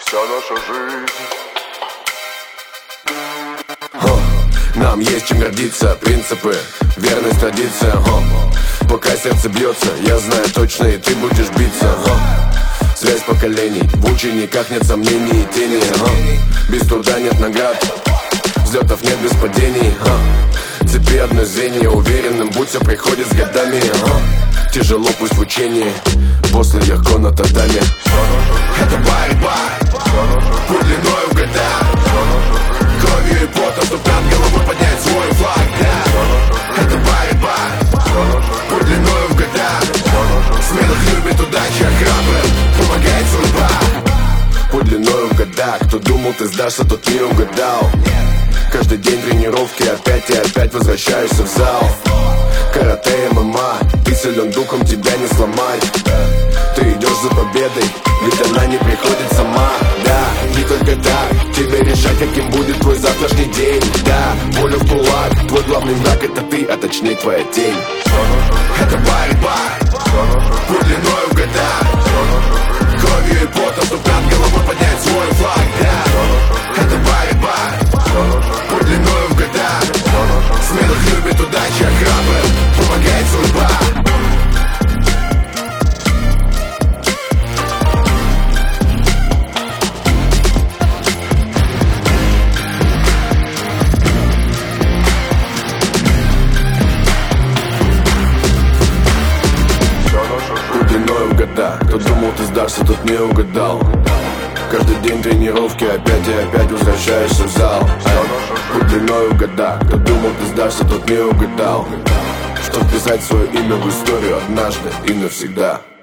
вся наша жизнь. Нам есть чем гордиться, принципы, верность традициям. Пока сердце бьется, я знаю точно, и ты будешь биться. Связь поколений, в учениках нет сомнений и тени. Без труда нет наград, взлетов нет без падений. Цепи одно звенья, уверенным будь, все приходит с годами. Тяжело пусть в учении, после легко на татами. Это борьба, путь длиною в года, кровью и потом, чтоб над головой поднять свой флаг. Это борьба, путь длиною в года, смелых любит удача, храбрым помогает судьба. Путь длиною в года, кто думал ты сдашься, тот не угадал. Каждый день тренировки, опять и опять возвращаешься в зал. Карате, ММА, ты силен духом, тебя не сломать. Ты идешь за победой, ведь она не приходит сама. Да, не только так, тебе решать, каким будет твой завтрашний день. Да, воля в кулак, твой главный враг это ты, а точнее твоя тень. Это борьба, путь длиною в года, кровью и потом, чтоб над головой поднять свой флаг. Да, это борьба, путь длиною в года, смелых любит удача, храбрым помогает судьба. Длиною в года, кто думал ты сдашься, тот не угадал. Каждый день тренировки, опять и опять возвращаешься в зал. Путь длиною в года, кто думал ты сдашься, тот не угадал. Чтоб писать свое имя в историю однажды и навсегда.